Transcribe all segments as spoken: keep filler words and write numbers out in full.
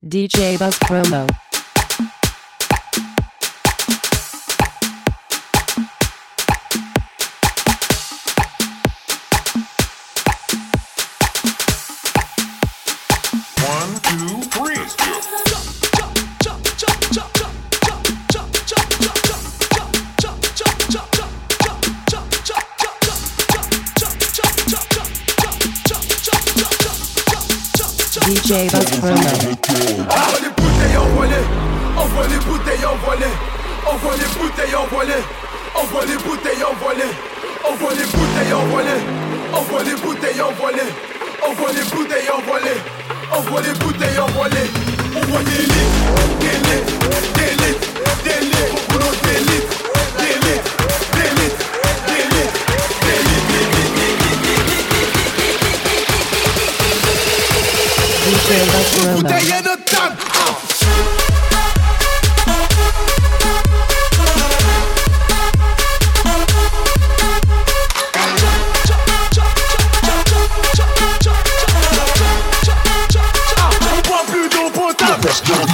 D J Buzz Promo. One, two, three. D J Buzz Promo. Envoie les bouteilles envolées, envoie les bouteilles envolées, envoie les bouteilles envolées, envoie les bouteilles envolées, envoie les bouteilles envolées, envoie les bouteilles envolées, envoie les bouteilles envolées, envoie les bouteilles envolées, envoie des litres, des litres, des litres, des litres, boulot des litres, des litres, des litres, des litres, des D J Buzz Promo. bouteilles à notre table. On boit plus d'eau potable.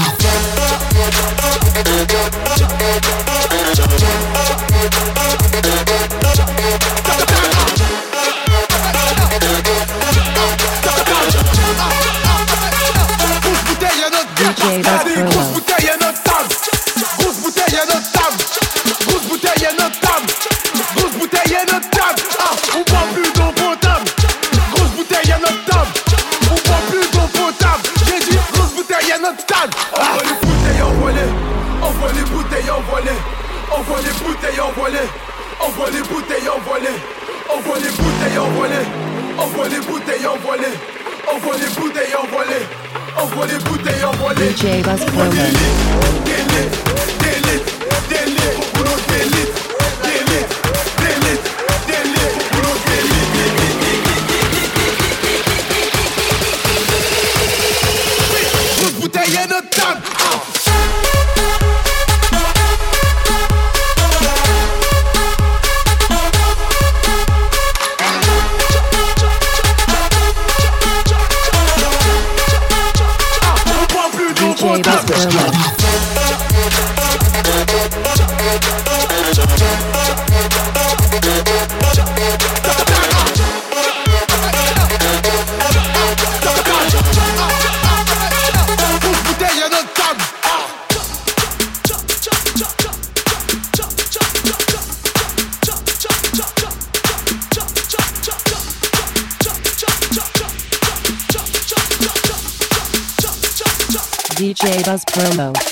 D J Buzz Grosse Promo. bouteille à notre table. Grosse bouteille à notre table. Grosse bouteille à notre table. Grosse bouteille à notre table. Ah, on boit plus d'eau potable. Grosse bouteille à notre table. On boit plus d'eau potable. J'ai dit grosse bouteille à notre table. Envoie les bouteilles envolées. Envoie les bouteilles envolées. Envoie les bouteilles envolées. Envoie les bouteilles envolées. Envoie les bouteilles envolées. Envoie les bouteilles envolées. Envoie les bouteilles envolées. Envoie les bouteilles envolées. D J Buzz Envoie des Promo. litres, des litres, des litres, des litres, au boulot des litres, des litres, des litres, des litres, au boulot des litres. Grosse bouteille à notre table. D J Buzz Promo. Grosse bouteille à notre table. D J Buzz Promo.